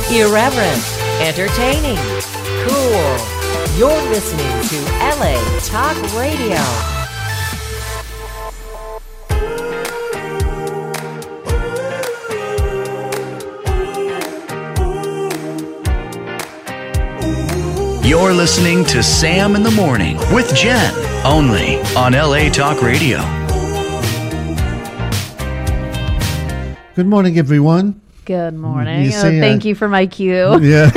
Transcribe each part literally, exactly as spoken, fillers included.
Irreverent, entertaining, cool. You're listening to L A Talk Radio. You're listening to Sam in the Morning with Jen, only on L A Talk Radio. Good morning, everyone. Good morning. You Oh, say, thank uh, you for my cue. Yeah.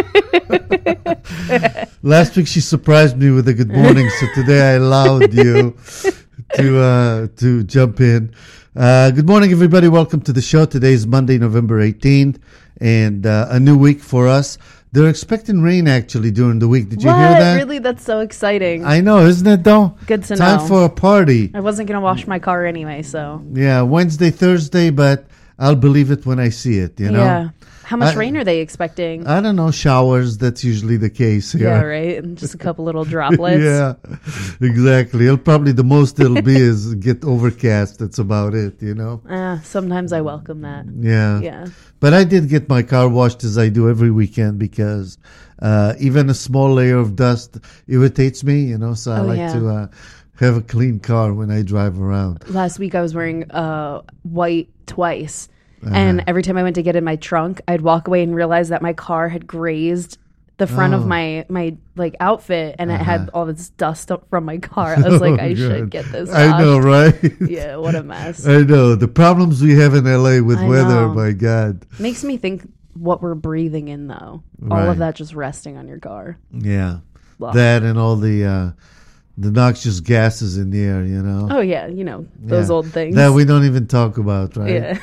Last week she surprised me with a good morning, so today I allowed you to uh, to jump in. Uh, good morning, everybody. Welcome to the show. Today is Monday, November eighteenth, and uh, a new week for us. They're expecting rain, actually, during the week. Did you what? hear that? Really? That's so exciting. I know, isn't it, though? Good to Time know. for a party. I wasn't going to wash my car anyway, so. Yeah, Wednesday, Thursday, but I'll believe it when I see it, you know? Yeah. How much I- rain are they expecting? I don't know, showers, that's usually the case here. yeah, right? And just a couple little droplets. Yeah, exactly. It'll probably, the most it'll be is get overcast. That's about it, you know? Uh, sometimes I welcome that. Yeah. Yeah. But I did get my car washed, as I do every weekend, because uh, even a small layer of dust irritates me, you know? So I Oh, like yeah. to uh, have a clean car when I drive around. Last week I was wearing uh, white twice. And every time I went to get in my trunk, I'd walk away and realize that my car had grazed the front Oh. of my my like outfit, and it had Uh-huh. all this dust up from my car. I was like, Oh, I should God. get this. I know, washed. right? Yeah, what a mess. I know. The problems we have in L A with I weather, know. my God. Makes me think what we're breathing in, though. All Right. of that just resting on your car. Yeah. Blah. That and all the uh, the noxious gases in the air, you know? Oh yeah, you know those Yeah. old things. That we don't even talk about, right? yeah.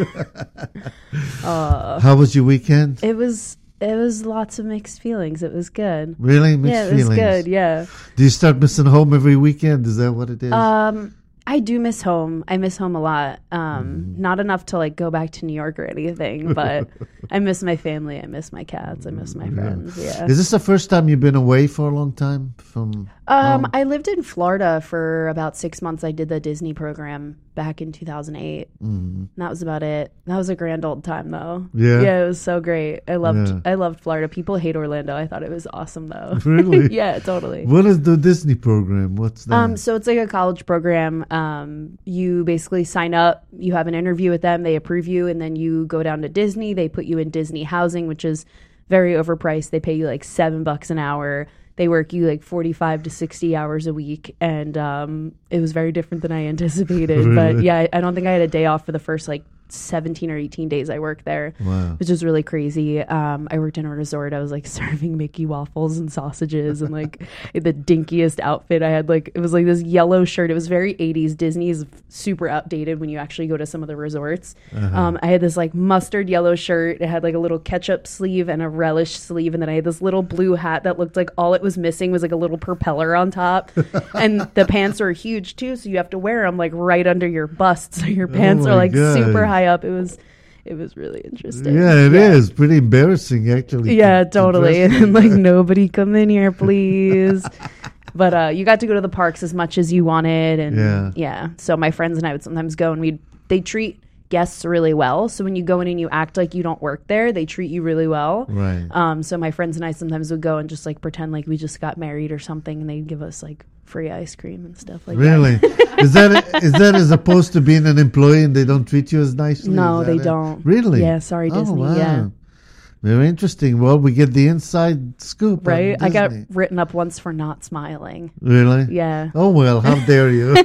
uh, How was your weekend? it was it was lots of mixed feelings. It was good. Really? Mixed yeah, it was feelings. good. Yeah. Do you start missing home every weekend? Is that what it is? Um, I do miss home. I miss home a lot. Um, Mm-hmm. not enough to like go back to New York or anything, but I miss my family. I miss my cats. I miss my friends. Yeah. Is this the first time you've been away for a long time from Um, home? I lived in Florida for about six months. I did the Disney program back in two thousand eight. Mhm. That was about it. That was a grand old time, though. Yeah? yeah, it was so great. I loved, Yeah. I loved Florida. People hate Orlando. I thought it was awesome, though. Really? yeah, totally. What is the Disney program? What's that? Um, so it's like a college program. Um, you basically sign up, you have an interview with them, they approve you, and then you go down to Disney. They put you in Disney housing, which is very overpriced. They pay you like seven bucks an hour. They work you like forty-five to sixty hours a week. And um, it was very different than I anticipated. But Really? yeah, I, I don't think I had a day off for the first like seventeen or eighteen days I worked there, Wow. which was really crazy. Um, I worked in a resort. I was like serving Mickey waffles and sausages and like the dinkiest outfit. I had like, it was like this yellow shirt. It was very eighties. Disney is super outdated when you actually go to some of the resorts. Uh-huh. Um, I had this like mustard yellow shirt. It had like a little ketchup sleeve and a relish sleeve. And then I had this little blue hat that looked like all it was missing was like a little propeller on top. And the pants are huge too. So you have to wear them like right under your bust. So your pants Oh are my like God. super high up. It was, it was really interesting. Yeah, it is pretty embarrassing, actually. Yeah, to- to totally. dress And like like, that. nobody come in here, please. But uh, you got to go to the parks as much as you wanted. And Yeah. yeah. So my friends and I would sometimes go and we'd, they treat guests really well. So when you go in and you act like you don't work there, they treat you really well. Right. Um, so my friends and I sometimes would go and just like pretend like we just got married or something, and they'd give us like free ice cream and stuff like that. Really? is that is that as opposed to being an employee and they don't treat you as nicely? No, Is that they it? don't. Really? Yeah, sorry, Oh, Disney. wow. Yeah. Very interesting. Well, we get the inside scoop. on Right? I got Disney. written up once for not smiling. Really? Yeah. Oh, well, how dare you?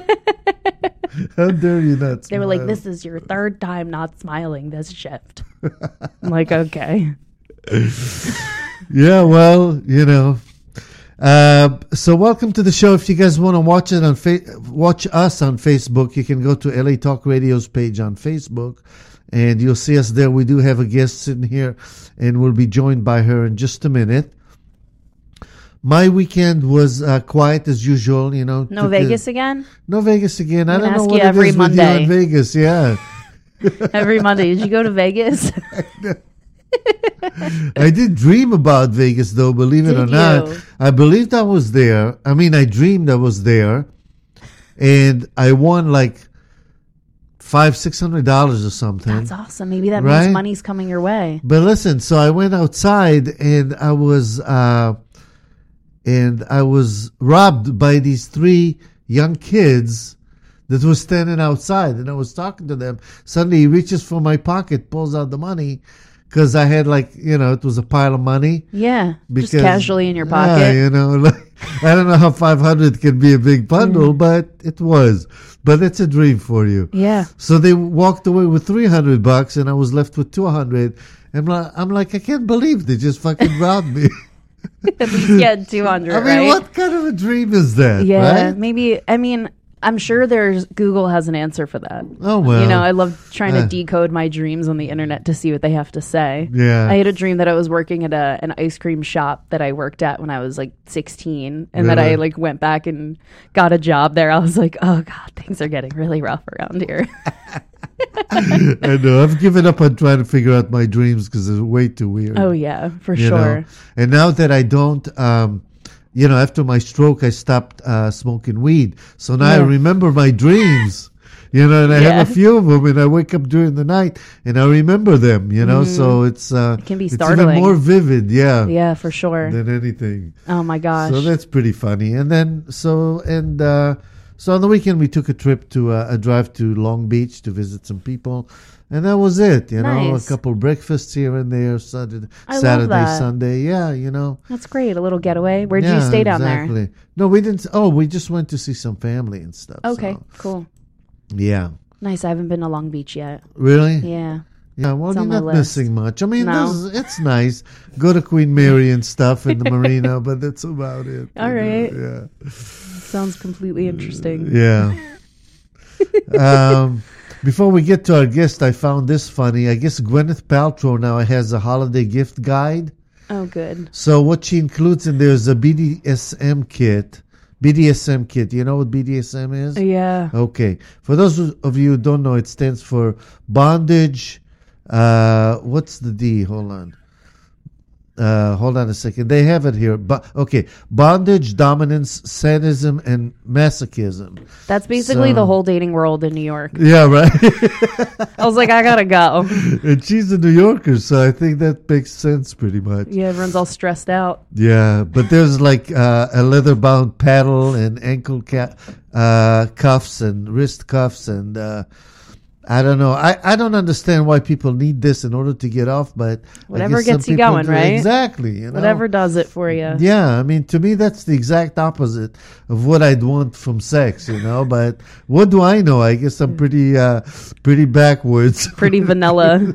How dare you not They were like, smile? "This is your third time not smiling this shift." I'm like, okay. Yeah, well, you know. Uh, so welcome to the show. If you guys want to watch it on fa- watch us on Facebook, you can go to L A Talk Radio's page on Facebook, and you'll see us there. We do have a guest sitting here, and we'll be joined by her in just a minute. My weekend was uh, quiet as usual, you know. No took Vegas a- again? no Vegas again. I I'm don't gonna know ask what you it every is with you Monday. in Vegas. Yeah. Every Monday. Did you go to Vegas? I did dream about Vegas, though, believe it Did or not. you? I believed I was there. I mean, I dreamed I was there. And I won like five, six hundred dollars or something. That's awesome. Maybe that Right? means money's coming your way. But listen, so I went outside and I was uh, and I was robbed by these three young kids that were standing outside, and I was talking to them. Suddenly, he reaches for my pocket, pulls out the money, because I had like you know it was a pile of money. Yeah, Because, just casually in your pocket. Yeah, you know, like, I don't know how five hundred can be a big bundle, but it was. But it's a dream for you. Yeah. So they walked away with three hundred bucks, and I was left with two hundred. And I'm like, I'm like, I can't believe they just fucking robbed me. At least you had two hundred, I mean, right? what kind of a dream is that? Yeah, right? maybe. I mean, I'm sure there's Google has an answer for that. Oh, well. You know, I love trying to Uh. decode my dreams on the internet to see what they have to say. Yeah. I had a dream that I was working at a, an ice cream shop that I worked at when I was like sixteen, and that I Really? like went back and got a job there. I was like, oh god, things are getting really rough around here. I know. I've given up on trying to figure out my dreams because they're way too weird. Oh yeah, for you sure. know? And now that I don't, um, you know, after my stroke, I stopped uh, smoking weed. So now I Yeah. remember my dreams, you know, and I Yeah. have a few of them, and I wake up during the night and I remember them, you know. So it's uh, It can be it's startling. even more vivid, yeah, Yeah, for sure. than anything. Oh my gosh. So that's pretty funny. And then so and uh, so on the weekend we took a trip to uh, a drive to Long Beach to visit some people, and that was it. You know, Nice. a couple breakfasts here and there, Saturday, I love Saturday, that. Sunday. Yeah, you know. That's great. A little getaway. Where'd you Yeah, stay down there? exactly. No, we didn't. Oh, we just went to see some family and stuff. Okay, so, cool. yeah. Nice. I haven't been to Long Beach yet. Really? Yeah. Yeah, well, It's you're on my not list. missing much. I mean, No. this is- it's nice. Go to Queen Mary and stuff in the marina, but that's about it. All you know, right. Yeah. Sounds completely interesting. Yeah. um, before we get to our guest, I found this funny. I guess Gwyneth Paltrow now has a holiday gift guide. Oh, good. So what she includes in there is a B D S M kit. B D S M kit. You know what B D S M is? Yeah. Okay. For those of you who don't know, it stands for bondage. Uh, what's the D? Hold on. Uh, hold on a second. They have it here. But okay, bondage, dominance, sadism, and masochism. That's basically So- the whole dating world in New York. Yeah, right. I was like, I gotta go. And she's a New Yorker, so I think that makes sense pretty much. Yeah, everyone's all stressed out. Yeah, but there's like uh, a leather-bound paddle and ankle ca- uh, cuffs and wrist cuffs and uh, I don't know. I, I don't understand why people need this in order to get off, but I Whatever guess some gets you people going, do. right? Exactly. You know? Whatever does it for you. Yeah, I mean, to me, that's the exact opposite of what I'd want from sex, you know. But what do I know? I guess I'm pretty, uh, pretty backwards. Pretty vanilla.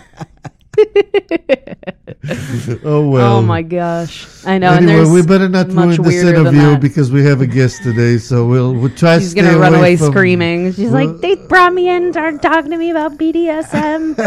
Oh well. Oh my gosh. I know. and Anyway, there's we better not much ruin this weirder than interview that. because we have a guest today. So we'll we'll try to She's stay gonna run away from, screaming. She's Well- like, they brought me in, started talking to me about B D S M.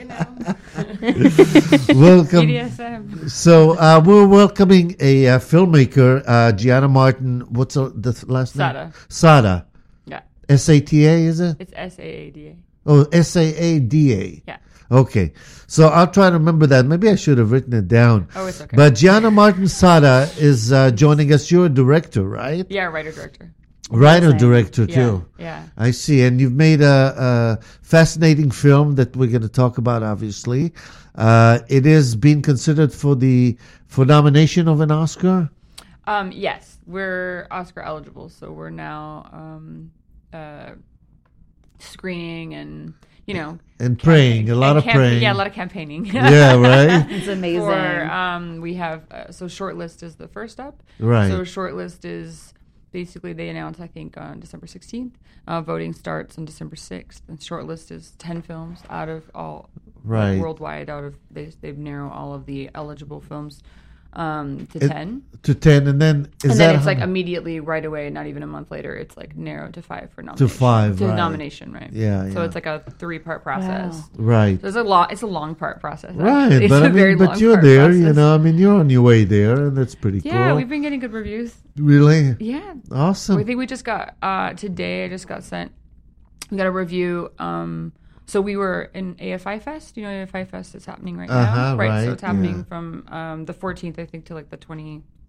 Welcome. B D S M. So uh, we're welcoming a uh, filmmaker, uh, Gianna Martin. What's the the th- last name? Sada. Sada. Yeah, S A T A, is it? it's S A A D A. Oh, S A A D A. Yeah. Okay. So I'll try to remember that. Maybe I should have written it down. Oh, it's okay. But Gianna Martin Sada is uh, joining us. You're a director, right? Yeah, writer director. Writer Amazing. director Yeah, too. yeah. I see. And you've made a, a fascinating film that we're going to talk about, obviously. Uh, it is being considered for the for nomination of an Oscar. Um, yes, we're Oscar eligible, so we're now um, uh, screening and you know And praying, a lot and of camp- praying. Yeah, a lot of campaigning. Yeah, right? It's amazing. For, um, we have uh, so shortlist is the first step. Right. So shortlist is basically they announce I think on December sixteenth. Uh, voting starts on December sixth, and shortlist is ten films out of all Right. like, worldwide. Out of they they've narrowed all of the eligible films um, to It- ten. To ten, and then is And that then it's how- like immediately right away, not even a month later, it's like narrowed to five for nomination. five, to right. nomination, right? Yeah, So yeah. it's like a three part process. Wow. right? So it's a lot. It's a long part process. Right, actually. It's but a I very mean, but long you're part there, you process. know. I mean, you're on your way there, and that's pretty Yeah, cool. we've been getting good reviews. Really Yeah, awesome. I think we just got uh, today. I just got sent. We got a review. Um, so we were in A F I Fest. You know, A F I Fest is happening right Uh-huh, now, right? right, So it's happening yeah. from um, the fourteenth, I think, to like the twenty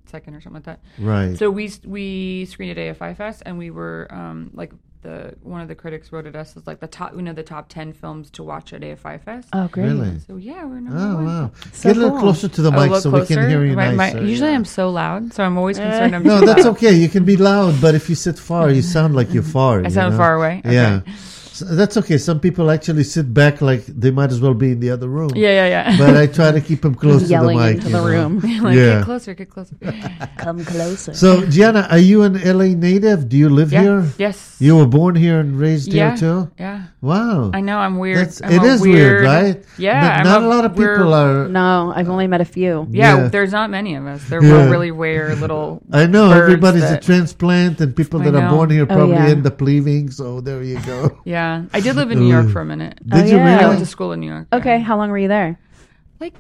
second or something like that. Right. So we we screened at A F I Fest, and we were um, like the one of the critics wrote at us as like the top, you know, the top ten films to watch at A F I Fest. Oh, great. Really? So yeah, we're number Oh one. wow! So Get a little cool. closer to the A mic little so we can closer. hear you My- my- nicer. usually yeah. I'm so loud, so I'm always concerned I'm No, too that's loud. okay. You can be loud, but if you sit far, you sound like you're far. I you sound know? far away? Okay. Yeah, so that's okay. Some people actually sit back like they might as well be in the other room. Yeah, yeah, yeah. But I try to keep them close to the Yelling mic. into you the know. room. like, Yeah. get closer, get closer. Come closer. So, Gianna, are you an L A native? Do you live yeah. here? Yes. You were born here and raised yeah. here too? Yeah. Wow. I know. I'm weird. That's, I'm it a is weird, right? Yeah. Not, I'm not a, lot of we're- people are. No, I've only met a few. Yeah, Yeah. there's not many of us. They're Yeah. really rare little. I know birds everybody's that- a transplant, and people I that are know. born here Oh, probably yeah. end up leaving. So there you go. Yeah, I did live in New York for a minute. Did Oh, you yeah. I really? went to school in New York. yeah. Okay, how long were you there? Like,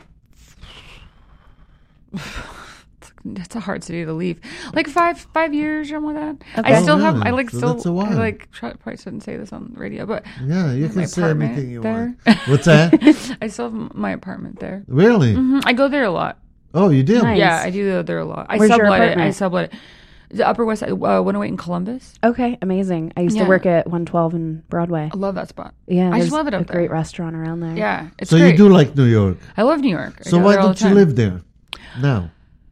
that's a hard city to leave. Like five five years, something like that. Okay. I still Oh, have. really? I like So still. that's a I while. like try, probably shouldn't say this on the radio, but Yeah, you my can say apartment anything you there. want. What's that? I still have my apartment there. Really? hmm I go there a lot. Oh, you did? Nice. Yeah, I do go there a lot. I Where's your sublet it. I apartment? sublet it. The Upper West Side, uh, one oh eight in Columbus. Okay, amazing. I used Yeah. to work at one twelve in Broadway. I love that spot. Yeah, I just there's love it up a great there. restaurant around there. Yeah, it's So great. you do like New York. I love New York. I So go why there all don't the you time. live there now?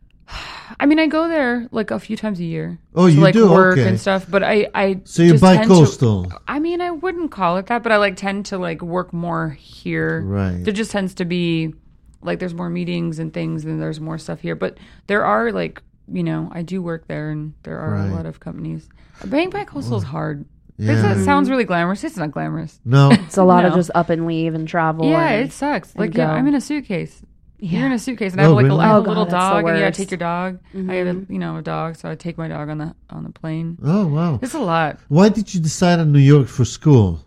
I mean, I go there like a few times a year. Oh, to, you like, do? work Okay. and stuff. But I, I So you're just tend to- bi-coastal. I mean, I wouldn't call it that, but I like tend to like work more here. Right. There just tends to be like there's more meetings and things, and there's more stuff here. But there are like you know, I do work there, and there are Right. a lot of companies. Being bi-coastal is hard. Yeah. It's- It sounds really glamorous. It's not glamorous. No. It's a lot of No. just up and leave and travel. Yeah, and- it sucks. and Like, yeah, go. I'm in a suitcase. Yeah. You're in a suitcase, and I Oh, have like really? a, I have Oh, a little God, that's the dog, and you gotta worst. take your dog. I have a Mhm. you know a dog, so I take my dog on the on the plane. Oh, wow. It's a lot. Why did you decide on New York for school?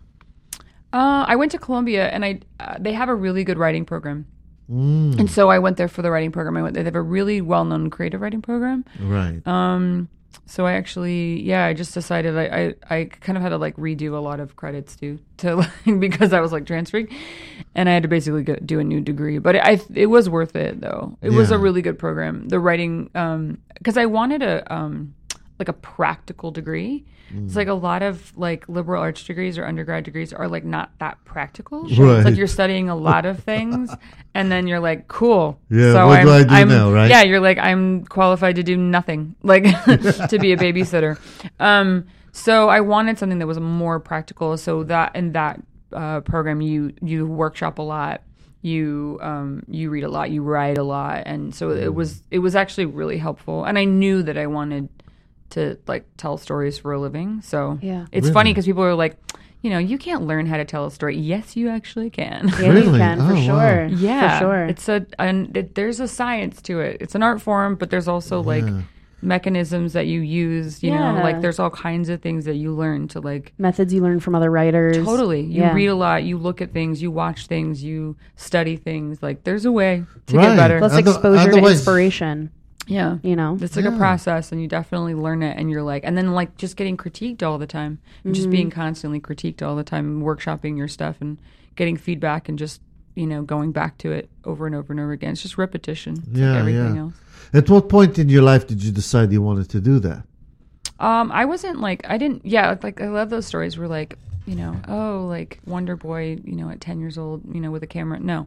Uh, I went to Columbia, and I uh, they have a really good writing program, Mm, and so I went there for the writing program. I went there. They have a really well known creative writing program. right. Um, so I actually, yeah, I just decided I, I, I kind of had to like redo a lot of credits too, to like, because I was like transferring, and I had to basically go, do a new degree. But it, I, it was worth it though. It was Yeah. a really good program. The writing, um, because I wanted a um, like a practical degree. Mm. It's like a lot of like liberal arts degrees or undergrad degrees are like not that practical. Right. It's like you're studying a lot of things, and then you're like, cool. Yeah, So what I'm, do I do I'm, now, right? Yeah, you're like, I'm qualified to do nothing, like to be a babysitter. Um, so I wanted something that was more practical. So that in that uh, program, you you workshop a lot, you um, you read a lot, you write a lot, and so it was it was actually really helpful. And I knew that I wanted to like tell stories for a living. So Yeah. it's Really? funny because people are like, you know, you can't learn how to tell a story. Yes, you actually can. Yeah, you Really? can for Oh, wow. sure. Yeah, for sure. It's a and it, there's a science to it. It's an art form, but there's also like Yeah. mechanisms that you use. You know, Yeah. like there's all kinds of things that you learn to like. Methods you learn from other writers. Totally, you Yeah. read a lot, you look at things, you watch things, you study things. Like there's a way to Right. get better. Plus Other- exposure to otherwise- inspiration. Yeah, You know. it's like Yeah. a process, and you definitely learn it, and you're like, and then like just getting critiqued all the time, and just Mm-hmm. being constantly critiqued all the time, workshopping your stuff, and getting feedback, and just you know going back to it over and over and over again. It's just repetition. It's Yeah, like everything yeah. else. At what point in your life did you decide you wanted to do that? Um, I wasn't like I didn't. Yeah, like I love those stories where like you know, oh, like Wonder Boy, you know, at ten years old, you know, with a camera. No,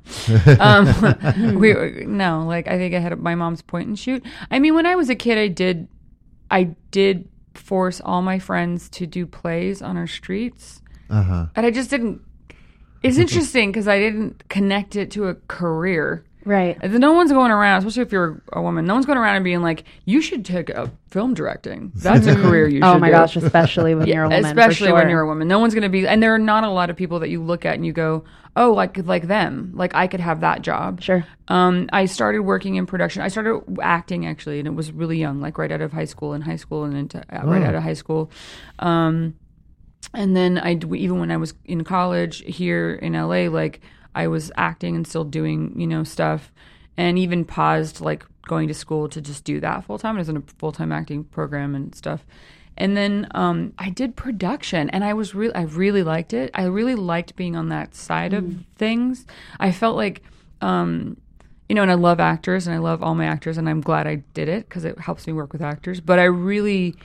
um, we no. Like I think I had my mom's point and shoot. I mean, when I was a kid, I did, I did force all my friends to do plays on our streets, Uh huh. and I just didn't. It's interesting because I didn't connect it to a career. Right. And then no one's going around, especially if you're a woman, no one's going around and being like, you should take up film directing. That's a career you should Oh my do. gosh, especially when you're a woman. Especially for when sure. you're a woman. No one's going to be, and there are not a lot of people that you look at and you go, oh, I could like them. Like I could have that job. Sure. Um, I started working in production. I started acting actually, and it was really young, like right out of high school and high school and into, uh, right Oh. out of high school. Um, and then I, even when I was in college here in L A, like I was acting and still doing, you know, stuff. And even paused like going to school to just do that full time. I was in a full time acting program and stuff. And then um, I did production, and I was really, I really liked it. I really liked being on that side of things. I felt like um, you know, and I love actors and I love all my actors and I'm glad I did it because it helps me work with actors. But I really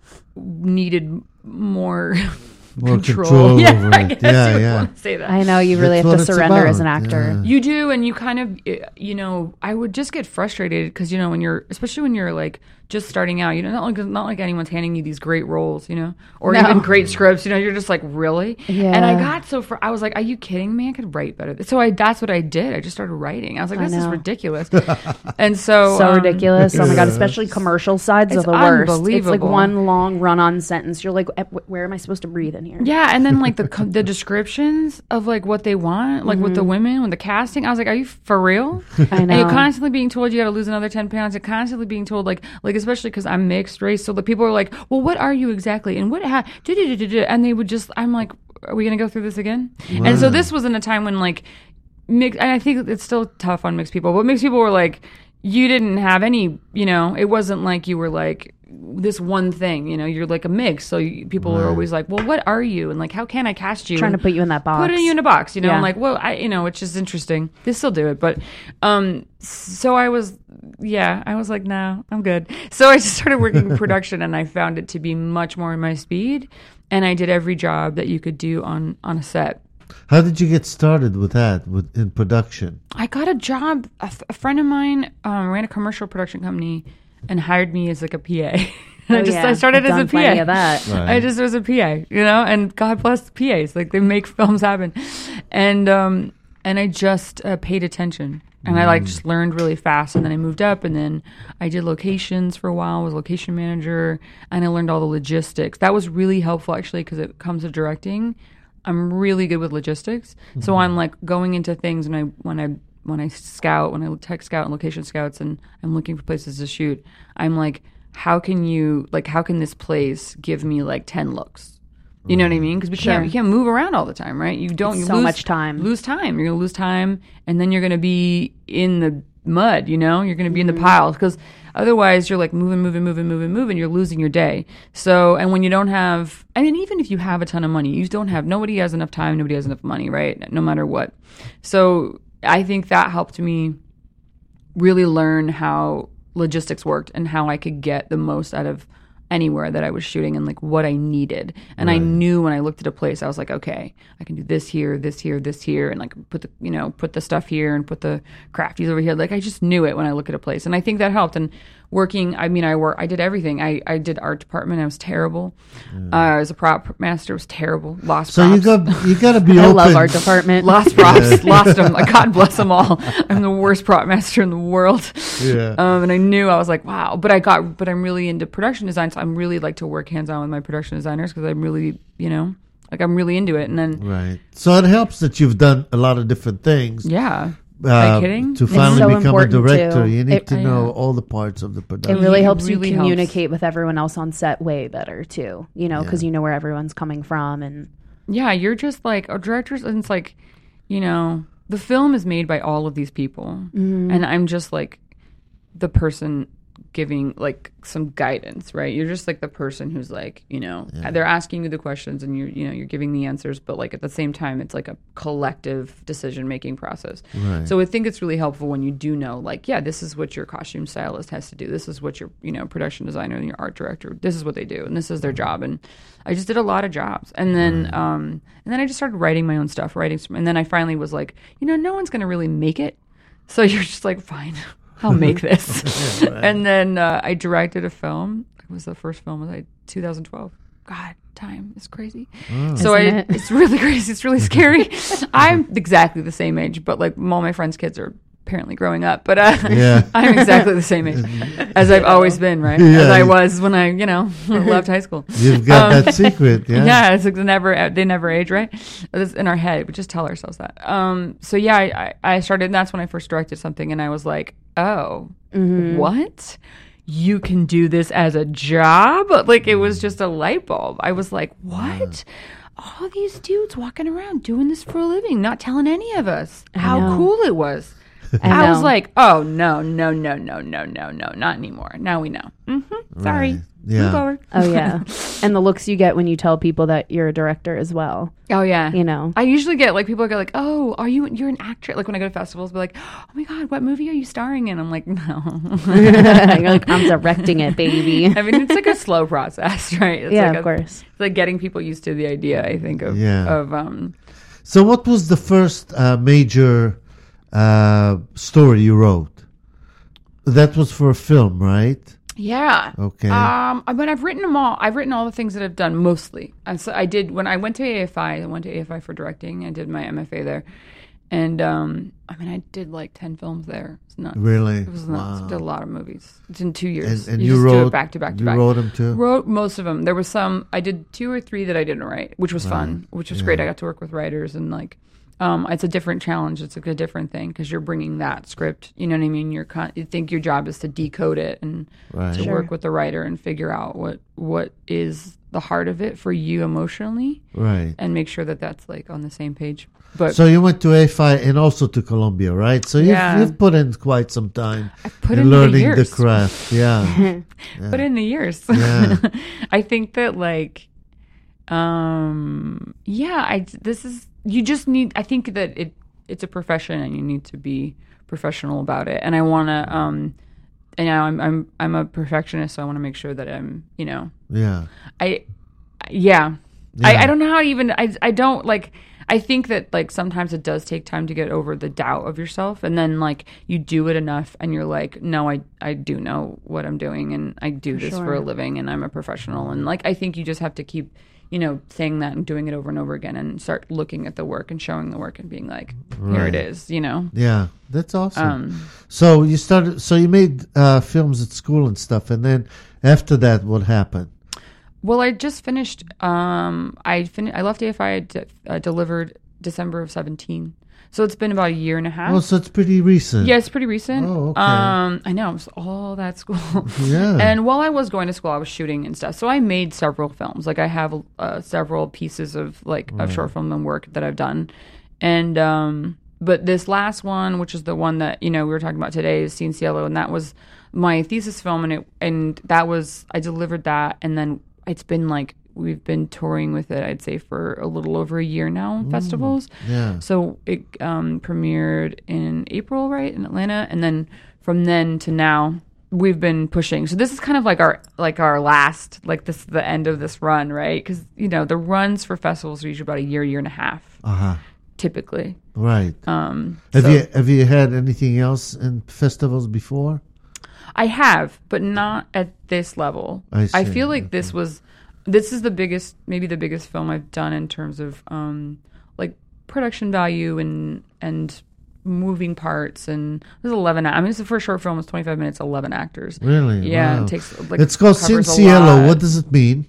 needed more More control. control Yeah, over I it. guess Yeah, you would yeah. want to say that. I know you really That's have what to it's surrender about. as an actor. Yeah. You do, and you kind of, you know, I would just get frustrated because, you know, when you're, especially when you're like just starting out, you know, not like, not like anyone's handing you these great roles, you know, or No. even great scripts, you know, you're just like, really? Yeah. And I got so, fr- I was like, are you kidding me? I could write better. So I, that's what I did. I just started writing. I was like, I this is know. ridiculous. And so, So um, ridiculous. Oh my God, especially commercial sides It's are the worst. It's like unbelievable. one long run on sentence. You're like, "Eh, wh- where am I supposed to breathe in here? Yeah, and then like the co- the descriptions of like what they want, like with the women, with the casting, I was like, "Are you for real?" Mm-hmm. I And you're know. constantly being told you got to lose another ten pounds. You're constantly being told like, like especially because I'm mixed race, so the people are like, "Well, what are you exactly?" And what ha-? And they would just, I'm like, "Are we gonna go through this again?" And so this was in a time when like, mix, and I think it's still tough on mixed people, but mixed people were like, you didn't have any, you know, it wasn't like you were like this one thing, you know, you're like a mix. So you, people are always like, well, what are you? And like, how can I cast you? Trying to And put you in that box. Put you in a box, you know, Yeah. I'm like, well, I, you know, it's just interesting. They still do it. But, um, so I was, yeah, I was like, no, I'm good. So I just started working in production and I found it to be much more in my speed. And I did every job that you could do on, on a set. How did you get started with that, with in production? I got a job. A, f- a friend of mine um, ran a commercial production company and hired me as like a P A. and Oh, I just yeah. I started I've as done a P A. plenty of that. Right. I just was a P A, you know. And God bless P As. Like they make films happen. And um and I just uh, paid attention. And I like just learned really fast. And then I moved up and then I did locations for a while, was location manager, and I learned all the logistics. That was really helpful actually because it comes to directing. I'm really good with logistics. So I'm like going into things when I when I when I scout, when I tech scout and location scouts and I'm looking for places to shoot, I'm like, how can you like how can this place give me like ten looks? You know what I mean? Because we can't Sure. you can't move around all the time, right? You don't It's you so lose, much time. Lose time. You're gonna lose time, and then you're gonna be in the mud. You know, you're gonna be in the piles because otherwise you're like moving, moving, moving, moving, moving. You're losing your day. So, and when you don't have, I mean, even if you have a ton of money, you don't have. Nobody has enough time. Nobody has enough money, right? No matter what. So, I think that helped me really learn how logistics worked and how I could get the most out of anywhere that I was shooting and like what I needed. And I knew when I looked at a place, I was like, okay, I can do this here, this here, this here, and like put the, you know, put the stuff here and put the crafties over here. Like I just knew it when I look at a place. And I think that helped. And working, I mean, I work, I did everything. I, I did art department. I was terrible. Uh, I was a prop master. It was terrible. Lost So props. you got you got to be I open. love art department. Lost props, lost them. Like, God bless them all. I'm the worst prop master in the world. Yeah. Um, and I knew I was like, wow. But I got, but I'm really into production design. So I'm really like to work hands on with my production designers because I'm really, you know, like I'm really into it. And then, Right. So it helps that you've done a lot of different things. yeah. uh, Are you kidding? To It's finally so become a important, director, too. you need It- to I know know. all the parts of the It production. really It helps really you helps. communicate with everyone else on set way better too. You know, because you know where everyone's coming from, and Yeah, you're just like a director's, and it's like, you know, the film is made by all of these people, and I'm just like the person giving like some guidance, right? You're just like the person who's like, you know, they're asking you the questions, and you're, you know, you're giving the answers, but like at the same time, it's like a collective decision making process. Right. So I think it's really helpful when you do know, like, yeah, this is what your costume stylist has to do. This is what your, you know, production designer and your art director, this is what they do, and this is their job. And I just did a lot of jobs, and then, um, and then I just started writing my own stuff, writing, some, and then I finally was like, you know, no one's gonna really make it, so you're just like, fine, I'll make this. And then uh, I directed a film. It was the first film was like two thousand twelve. God, time is crazy. So I, Isn't it? it's really crazy. It's really scary. I'm exactly the same age, but like all my friends' kids are apparently growing up. But uh, Yeah. I'm exactly the same age as I've always been, right? Yeah. As I was when I, you know, left high school. You've got Um, that secret, yeah. Yeah, it's like they never they never age, right? It's in our head. We just tell ourselves that. Um, so yeah, I, I I started. And that's when I first directed something, and I was like, oh, what? You can do this as a job? Like it was just a light bulb. I was like, what? All these dudes walking around doing this for a living, not telling any of us how know. cool it was. I, I was know. like, oh no, no, no, no, no, no, no, not anymore. Now we know. Mm-hmm. Sorry. Right. Yeah. Move over. Oh yeah, and the looks you get when you tell people that you're a director as well. Oh yeah. You know. I usually get like people go like, oh, are you you're an actress? Like when I go to festivals, be like, oh my god, what movie are you starring in? I'm like, no. You're like, I'm directing it, baby. I mean, it's like a slow process, right? It's Yeah, like of a- course. It's like getting people used to the idea. I think of Yeah. of um. So, what was the first uh, major uh, story you wrote? That was for a film, right? Yeah. Okay. Um, I mean, I've written them all. I've written all the things that I've done mostly. And so I did when I went to A F I. I went to A F I for directing. I did my M F A there, and um, I mean, I did like ten films there. It's nuts. Really? It was nuts. Wow. I did a lot of movies. It's in two years. And, and you, you, just wrote do it back to back to you back. wrote them too. Wrote most of them. There was some I did two or three that I didn't write, which was fun, which was great. I got to work with writers and like, um, it's a different challenge. It's like a different thing because you're bringing that script. You know what I mean? You're con- you think your job is to decode it and Right. to Sure. work with the writer and figure out what what is the heart of it for you emotionally Right. and make sure that that's like on the same page. But So you went to A F I and also to Columbia, right? So you've, Yeah. you've put in quite some time I put in in the learning the, years. craft. Yeah. Put in the years. Yeah. I think that like, um, yeah, I this is you just need. I think that it it's a profession and you need to be professional about it. And I want to, um, and now I'm I'm I'm a perfectionist, so I want to make sure that I'm, you know, Yeah. I, yeah, Yeah. I I don't know how to even I I don't like. I think that like sometimes it does take time to get over the doubt of yourself, and then like you do it enough and you're like, no, I I do know what I'm doing and I do this for a Sure. living and I'm a professional, and like I think you just have to keep, you know, saying that and doing it over and over again and start looking at the work and showing the work and being like, here it Right. is, you know. Yeah. That's awesome. Um, So you started. So you made uh, films at school and stuff, and then after that, what happened? Well, I just finished. Um, I fin- I left A F I. I de- uh, delivered December of seventeen, so it's been about a year and a half. Oh, so it's pretty recent. Yeah, it's pretty recent. Oh, okay. Um, I know, it was all that school. Yeah. And while I was going to school, I was shooting and stuff. So I made several films. Like I have uh, several pieces of like of short film and work that I've done. And um, but this last one, which is the one that you know we were talking about today, is Sin Cielo, and that was my thesis film, and it and that was I delivered that, and then it's been like we've been touring with it, I'd say, for a little over a year now in festivals. Yeah. So it um, premiered in April, right, in Atlanta, and then from then to now, we've been pushing. So this is kind of like our like our last, like this is the end of this run, right? Because you know the runs for festivals are usually about a year, year and a half, Uh huh. typically. Right. Um, Have so you have you had anything else in festivals before? I have, but not at this level. I see, feel like this was, this is the biggest, maybe the biggest film I've done in terms of um, like production value and and moving parts. And there's eleven. I mean, it's the first short film. It's twenty-five minutes, eleven actors. Really? Yeah, Wow. it takes like It's called Sin covers a Cielo. lot. What does it mean?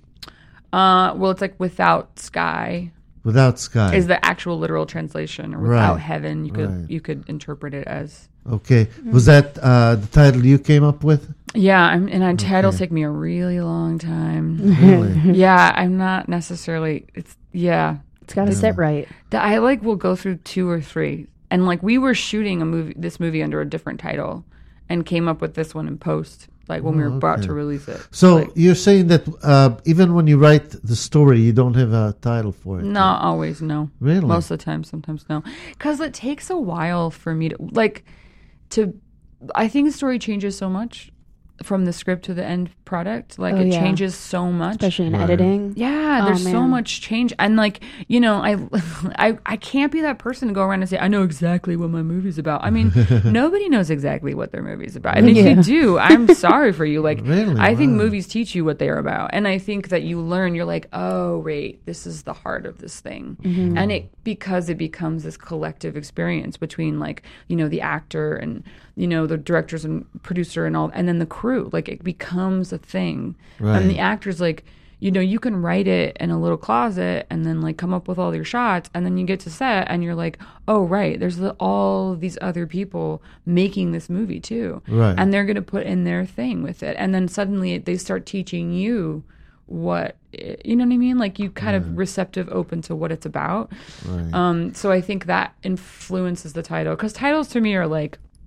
Uh, well, it's like without sky Without sky. is the actual literal translation, or without Right. heaven. You could Right. you could interpret it as. Okay. Was that uh, the title you came up with? Yeah, I'm, and I, titles take me a really long time. Really? Yeah, I'm not necessarily. It's yeah. It's got to sit right. That I like will go through two or three, and like we were shooting a movie, this movie under a different title, and came up with this one in post, like when we were about okay. to release it. So Like, you're saying that uh, even when you write the story, you don't have a title for it? not always, no. Really? Most of the time, sometimes no, because it takes a while for me to like to. I think the story changes so much from the script to the end product. Like Oh, it yeah. changes so much. Especially in Right. editing. Yeah, Oh, there's so man. much change, and like you know, I, I, I can't be that person to go around and say I know exactly what my movie's about. I mean, nobody knows exactly what their movie's about, and if Yeah. you do, I'm sorry for you. Like, Really? I think Wow. movies teach you what they're about, and I think that you learn. You're like, oh, wait, this is the heart of this thing, Mm-hmm. and it because it becomes this collective experience between like you know the actor and you know the directors and producer and all, and then the crew. Like it becomes a thing, Right. and the actors like. You know, you can write it in a little closet and then like come up with all your shots, and then you get to set and you're like, oh right, there's the, all these other people making this movie too, Right. and they're gonna put in their thing with it, and then suddenly they start teaching you what you know what I mean, like you kind of receptive, open to what it's about. Right. Um, so I think that influences the title, because titles to me are like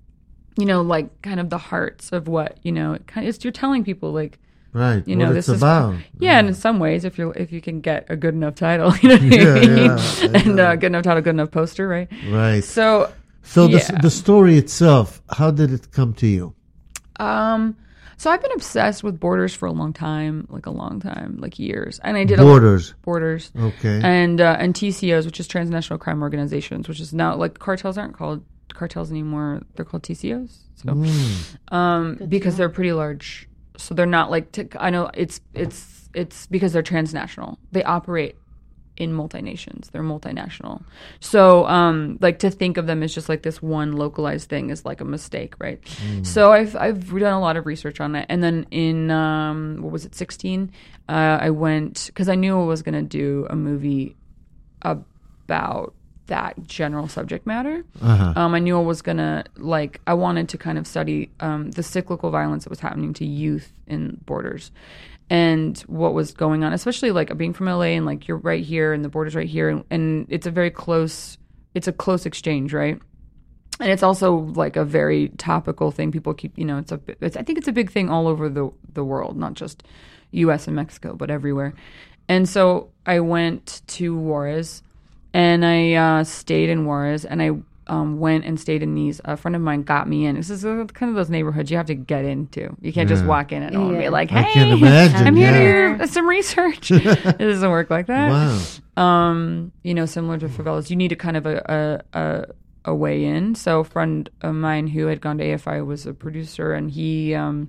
you know, like kind of the hearts of what, you know, it kind of, it's, you're telling people like, Right. you know, what this it's is about. yeah, yeah, and in some ways, if you if you can get a good enough title, you know what Yeah, I mean, yeah, I and know. uh, good enough title, good enough poster, right? Right. So, So the yeah. the story itself, how did it come to you? um, so I've been obsessed with Borders for a long time, like a long time, like years, and I did Borders. a Borders, Okay. and uh, and T C Os, which is transnational crime organizations, which is now like cartels aren't called cartels anymore; they're called T C Os. So, Mm. um, because they're pretty large. So they're not like t- I know it's it's it's because they're transnational. They operate in multinations. They're multinational. So um, like to think of them as just like this one localized thing is like a mistake, right? So I've I've done a lot of research on it, and then in um, what was it, sixteen? Uh, I went because I knew I was going to do a movie about that general subject matter. Uh-huh. Um, I knew I was gonna like I wanted to kind of study um, the cyclical violence that was happening to youth in Borders, and what was going on, especially like being from L A and like you're right here and the Borders right here, and, and it's a very close, it's a close exchange, right? And it's also like a very topical thing. People keep, you know, it's a, it's, I think it's a big thing all over the the world, not just U S and Mexico, but everywhere. And so I went to Juarez. And I uh, stayed in Juarez, and I um, went and stayed in these. A friend of mine got me in. This is uh, kind of those neighborhoods you have to get into. You can't just Yeah. walk in and, and be Yeah. like, I hey, can imagine, I'm here yeah. to do some research. It doesn't work like that. Wow. Um, you know, similar to favelas, you need a kind of a, a, a, a way in. So a friend of mine who had gone to A F I was a producer, and he um,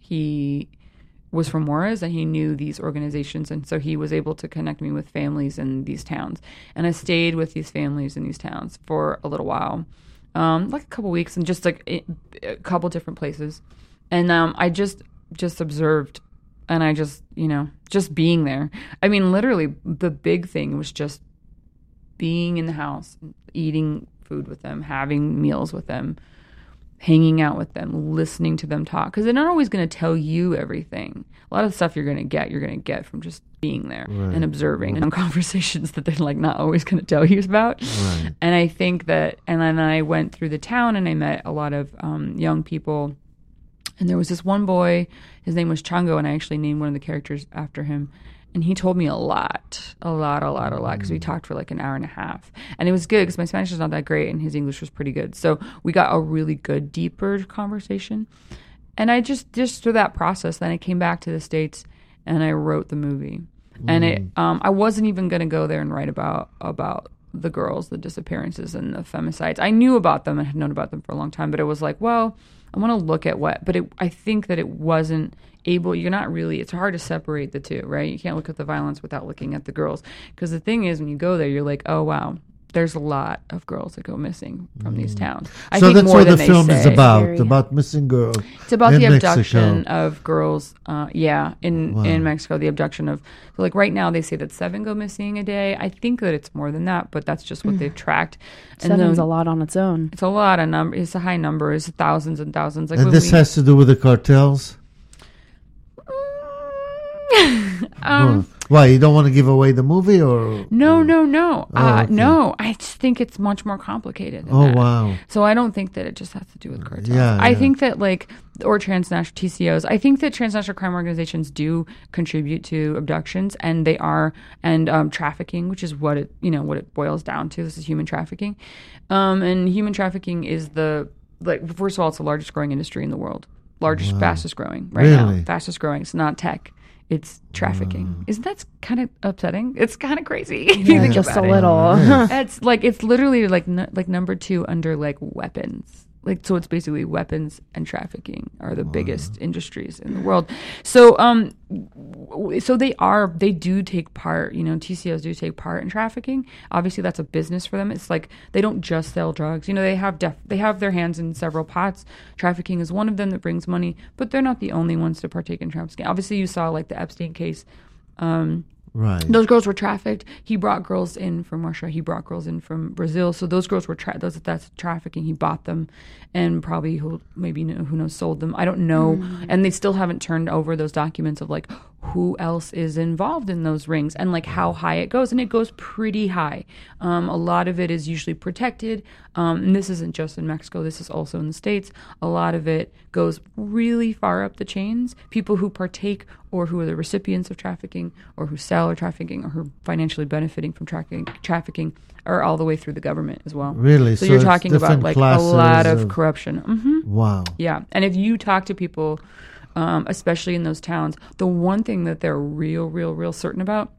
he was from Juarez, and he knew these organizations, and so he was able to connect me with families in these towns. And I stayed with these families in these towns for a little while, um, like a couple weeks, and just like it, a couple different places. And um, I just just observed, and I just you know just being there. I mean, literally, the big thing was just being in the house, eating food with them, having meals with them, hanging out with them, listening to them talk, because they're not always going to tell you everything. A lot of the stuff you're going to get, you're going to get from just being there Right. and observing and conversations that they're like not always going to tell you about. Right. And I think that, and then I went through the town and I met a lot of um, young people. And there was this one boy, his name was Chango, and I actually named one of the characters after him. And he told me a lot, a lot, a lot, a lot, because we talked for like an hour and a half. And it was good because my Spanish is not that great and his English was pretty good. So we got a really good, deeper conversation. And I just, just through that process, then I came back to the States and I wrote the movie. And it, um, I wasn't even going to go there and write about, about the girls, the disappearances and the femicides. I knew about them and had known about them for a long time, but it was like, well, I want to look at what, but it, I think that it wasn't able, you're not really, it's hard to separate the two, right? You can't look at the violence without looking at the girls. Because the thing is, when you go there, you're like, oh, wow, there's a lot of girls that go missing from these towns. I so think that's more what than the they film is say. about, Very- about missing girls. It's about in the Mexico. abduction of girls, uh, yeah, in, Wow. in Mexico, the abduction of, so like right now they say that seven go missing a day. I think that it's more than that, but that's just what they've tracked. And Seven's then- a lot on its own. It's a lot of number. It's a high number. It's thousands and thousands. Like And when this we, has to do with the cartels? um, Why, you don't want to give away the movie, or? no, no, no, uh, okay. no. I just think it's much more complicated. Than Oh, that. wow. So I don't think that it just has to do with cartels. Yeah, I yeah. think that like or transnational T C Os. I think that transnational crime organizations do contribute to abductions, and they are and um, trafficking, which is what it you know what it boils down to. This is human trafficking, um, and human trafficking is the like first of all, it's the largest growing industry in the world, largest, fastest growing right Really? now, fastest growing. It's not tech. It's trafficking. Isn't that kind of upsetting? It's kind of crazy. if you Yeah, think just about a it. little. It's like it's literally like n- like number two under like weapons. Like so, it's basically weapons and trafficking are the biggest industries in the world. So um, w- so they are they do take part. You know, T C Os do take part in trafficking. Obviously, that's a business for them. It's like they don't just sell drugs. You know, they have def- they have their hands in several pots. Trafficking is one of them that brings money, but they're not the only ones to partake in trafficking. Obviously, you saw like the Epstein case. Um, Right. Those girls were trafficked. He brought girls in from Russia. He brought girls in from Brazil. So those girls were tra- those that's trafficking. He bought them, and probably who maybe who knows sold them. I don't know. Mm. And they still haven't turned over those documents of like who else is involved in those rings and like how high it goes. And it goes pretty high. Um, a lot of it is usually protected. Um, and this isn't just in Mexico. This is also in the States. A lot of it goes really far up the chains. People who partake or who are the recipients of trafficking or who sell or trafficking or who are financially benefiting from trafficking, trafficking are all the way through the government as well. Really? So, So you're it's talking about different like a lot classes of of- corruption. hmm Wow. Yeah. And if you talk to people, um, especially in those towns, the one thing that they're real, real, real certain about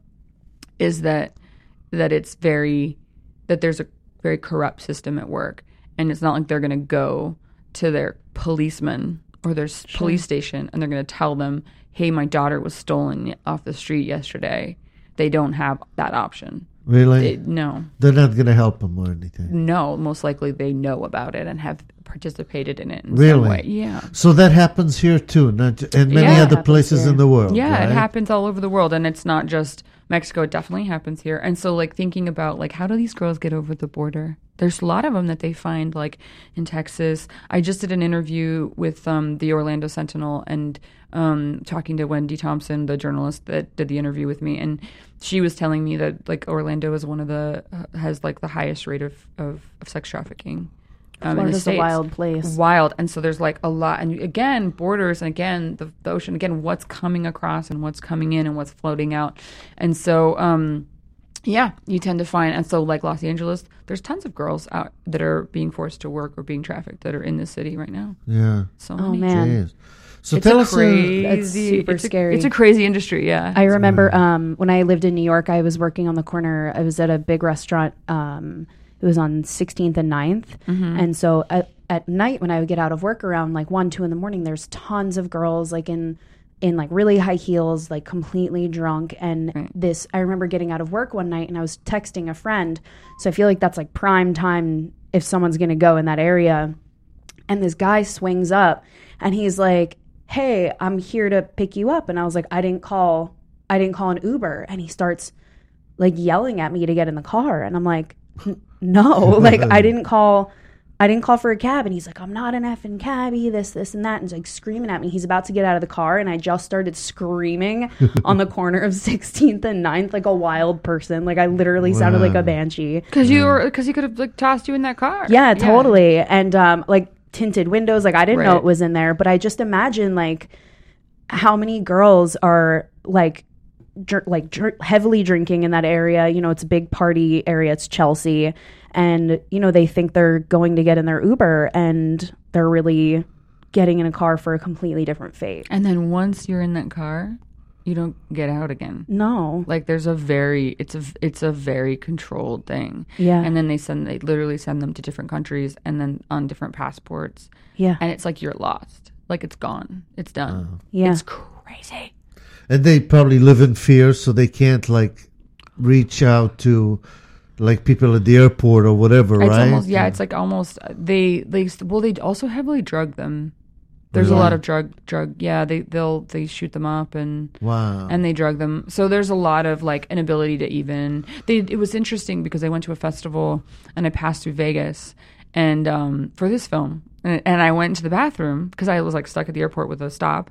is that that it's very, that there's a very corrupt system at work. And it's not like they're going to go to their policeman or their s police station and they're going to tell them, hey, my daughter was stolen off the street yesterday. They don't have that option. Really? It, no. They're not going to help them or anything. No, most likely they know about it and have participated in it in Really? some way. Yeah. So that happens here too, not ju- and many Yeah, it other happens places here. in the world. Yeah, right? it happens all over the world, and it's not just Mexico. It definitely happens here. And so, like, thinking about, like, how do these girls get over the border? There's a lot of them that they find, like, in Texas. I just did an interview with um, the Orlando Sentinel and um, talking to Wendy Thompson, the journalist that did the interview with me, and she was telling me that, like, Orlando is one of the, uh, has, like, the highest rate of, of, of sex trafficking. Um, in the Florida's a States. wild place. Wild. And so there's like a lot. And again, borders and again, the, the ocean, again, what's coming across and what's coming in and what's floating out. And so, um, yeah, you tend to find, and so like Los Angeles, there's tons of girls out that are being forced to work or being trafficked that are in this city right now. Yeah. So Oh many. man, Jeez. So It's tell a us. uh, crazy, That's super it's a, scary. It's a crazy industry, yeah. I remember um, when I lived in New York, I was working on the corner. I was at a big restaurant. Um, it was on sixteenth and ninth. Mm-hmm. And so at, at night when I would get out of work around like one, two in the morning, there's tons of girls like in in like really high heels, like completely drunk. And Right. this, I remember getting out of work one night and I was texting a friend. So I feel like that's like prime time if someone's going to go in that area. And this guy swings up and he's like, hey, I'm here to pick you up. And I was like, I didn't call, I didn't call an Uber. And he starts like yelling at me to get in the car. And I'm like, "N- no, like I didn't call, I didn't call for a cab. And he's like, I'm not an effing cabbie, this, this, and that. And he's like screaming at me. He's about to get out of the car. And I just started screaming on the corner of sixteenth and ninth, like a wild person. Like I literally sounded like a banshee. Because you were, because he could have like tossed you in that car. Yeah, totally. And um, like tinted windows, like I didn't know Right. it was in there, but I just imagine like how many girls are like dr- like dr- heavily drinking in that area. You know, it's a big party area. It's Chelsea, and you know they think they're going to get in their Uber, and they're really getting in a car for a completely different fate. And then once you're in that car, you don't get out again. No, Like there's a very it's a it's a very controlled thing. Yeah. And then they send they literally send them to different countries and then on different passports. yeah, And it's like you're lost. Like it's gone. It's done. yeah. It's crazy. And they probably live in fear, so they can't like reach out to like people at the airport or whatever, It's right? almost yeah, it's like almost they they well they also heavily drug them. There's a Really? lot of drug drug yeah, they they'll they shoot them up and Wow. and they drug them. So there's a lot of like inability to even. They it was interesting because I went to a festival and I passed through Vegas and um, for this film and, and I went to the bathroom because I was like stuck at the airport with a stop.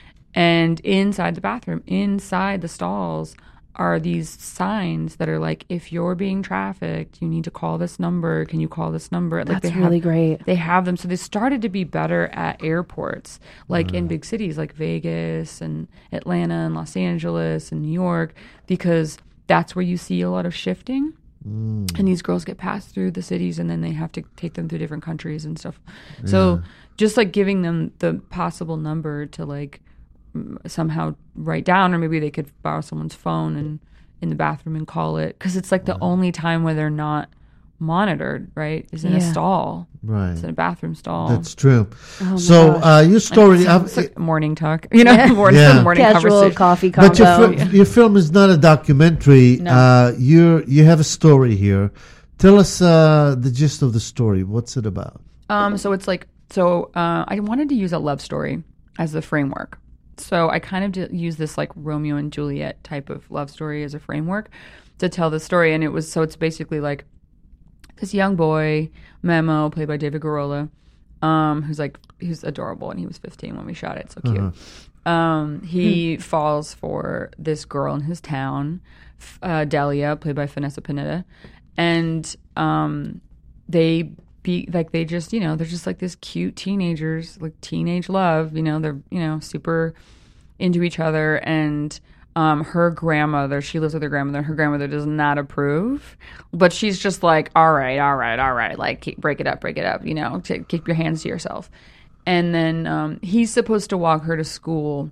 And inside the bathroom, inside the stalls, are these signs that are like, if you're being trafficked, you need to call this number. Can you call this number? Like That's they have, really great. They have them. So they started to be better at airports, like in big cities like Vegas and Atlanta and Los Angeles and New York, because that's where you see a lot of shifting. And these girls get passed through the cities and then they have to take them through different countries and stuff. So just like giving them the possible number to like m- somehow write down, or maybe they could borrow someone's phone and in the bathroom and call it, because it's like the only time where they're not monitored, right, is in a Yeah. stall. Right. It's in a bathroom stall. That's true. Oh my so gosh. uh, your story, It's, I've- it's like morning talk, you know, morning, Yeah. morning Casual conversation. coffee combo. but your, fil- your film is not a documentary. No. Uh, you you have a story here. Tell us uh, the gist of the story. What's it about? Um, so it's like, so uh, I wanted to use a love story as the framework. So I kind of did use this like Romeo and Juliet type of love story as a framework to tell the story. And it was, so it's basically like this young boy, Memo, played by David Garola, um, who's like, he's adorable, and he was fifteen when we shot it. So cute. Uh-huh. Um, he hmm. falls for this girl in his town, uh, Delia, played by Vanessa Pineda. And um, they be like, they just, you know, they're just like this cute teenagers, like teenage love, you know, they're, you know, super into each other. And um, her grandmother, she lives with her grandmother, her grandmother does not approve, but she's just like, all right, all right, all right, like keep, break it up, break it up, you know, to, keep your hands to yourself. And then um, he's supposed to walk her to school.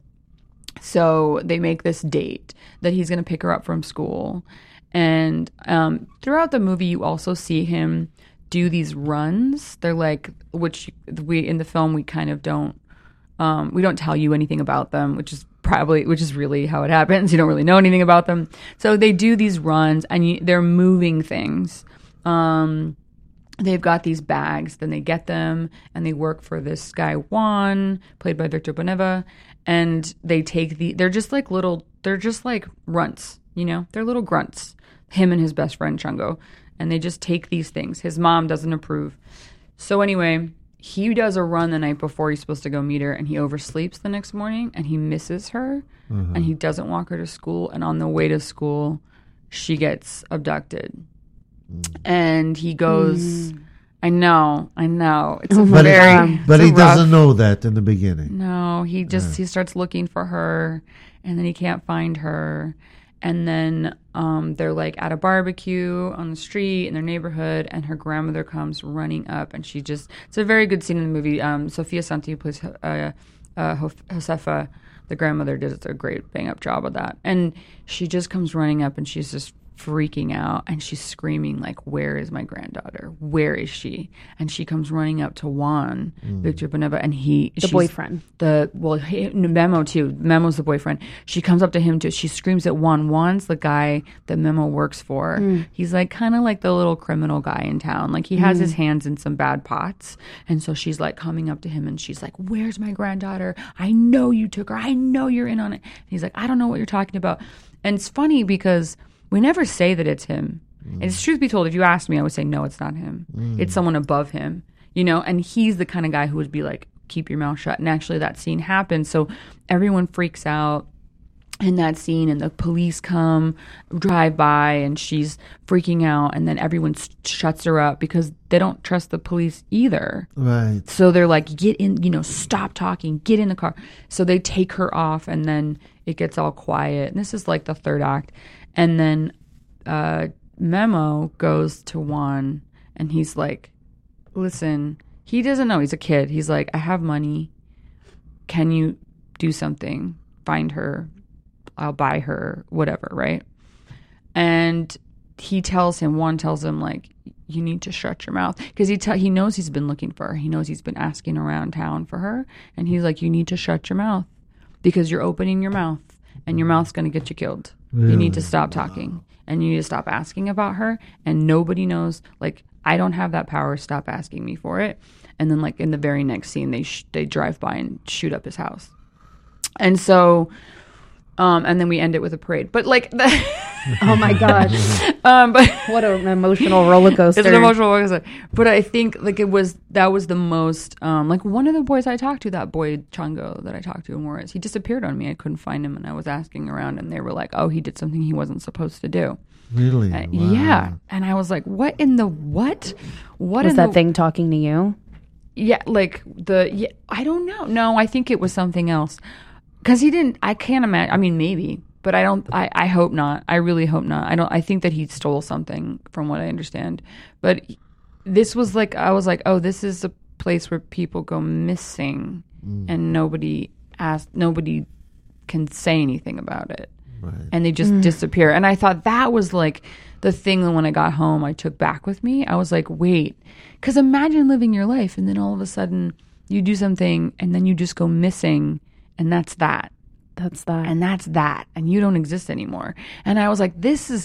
So they make this date that he's going to pick her up from school. And um, throughout the movie, you also see him do these runs. They're like, which we in the film we kind of don't, um, we don't tell you anything about them, which is probably, which is really how it happens. You don't really know anything about them. So they do these runs, and you, they're moving things. Um, they've got these bags, then they get them, and they work for this guy Juan, played by Victor Boneva, and they take the. They're just like little. They're just like runts. You know, they're little grunts. Him and his best friend Chungo. And they just take these things. His mom doesn't approve. So anyway, he does a run the night before he's supposed to go meet her, and he oversleeps the next morning, and he misses her, mm-hmm. and he doesn't walk her to school. And on the way to school, she gets abducted. Mm. And he goes, mm. I know, I know. It's a but very he, But he rough, doesn't know that in the beginning. No, he just, yeah. he starts looking for her, and then he can't find her. And then um, they're like at a barbecue on the street in their neighborhood, and her grandmother comes running up, and she just, it's a very good scene in the movie. Um, Sofia Santi, who plays uh, uh, Josefa, the grandmother, did a great bang up job of that. And she just comes running up, and she's just freaking out, and she's screaming like, where is my granddaughter? Where is she? And she comes running up to Juan, mm. Victor Boneva, and he the boyfriend the well he, Memo too Memo's the boyfriend. She comes up to him too. She screams at Juan. Juan's the guy that Memo works for. mm. He's like kind of like the little criminal guy in town, like he has mm. his hands in some bad pots. And so she's like coming up to him, and she's like, where's my granddaughter? I know you took her. I know you're in on it. And he's like, I don't know what you're talking about. And it's funny because we never say that it's him. Mm. And it's truth be told, if you asked me, I would say, no, it's not him. Mm. It's someone above him, you know? And he's the kind of guy who would be like, keep your mouth shut. And actually that scene happens. So everyone freaks out in that scene, and the police come, drive by, and she's freaking out. And then everyone shuts her up because they don't trust the police either. Right. So they're like, get in, you know, stop talking, get in the car. So they take her off, and then it gets all quiet. And this is like the third act. And then uh, Memo goes to Juan, and he's like, listen, he doesn't know. He's a kid. He's like, I have money. Can you do something? Find her. I'll buy her, whatever, right? And he tells him, Juan tells him, like, you need to shut your mouth. Because he, te- he knows he's been looking for her. He knows he's been asking around town for her. And he's like, you need to shut your mouth because you're opening your mouth, and your mouth's going to get you killed. Really? You need to stop talking, and you need to stop asking about her, and nobody knows, like, I don't have that power, stop asking me for it. And then, like, in the very next scene, they sh- they drive by and shoot up his house. And so, um, and then we end it with a parade. But, like, the oh my gosh. um, but what an emotional roller coaster. It's an emotional roller coaster. But I think, like, it was, that was the most, um, like, one of the boys I talked to, that boy Chungo that I talked to in Juarez, he disappeared on me. I couldn't find him, and I was asking around, and they were like, oh, he did something he wasn't supposed to do. Really? Uh, wow. Yeah. And I was like, what in the what? What was in that the, thing talking to you? Yeah, like the, yeah, I don't know. No, I think it was something else. Because he didn't, I can't imagine, I mean, maybe. But I don't, I, I hope not. I really hope not. I don't, I think that he stole something from what I understand. But this was like, I was like, oh, this is a place where people go missing mm. and nobody asked, nobody can say anything about it. Right. And they just mm. disappear. And I thought that was like the thing that when I got home, I took back with me. I was like, wait, because imagine living your life and then all of a sudden you do something and then you just go missing and that's that. That's that. And that's that. And you don't exist anymore. And I was like, this is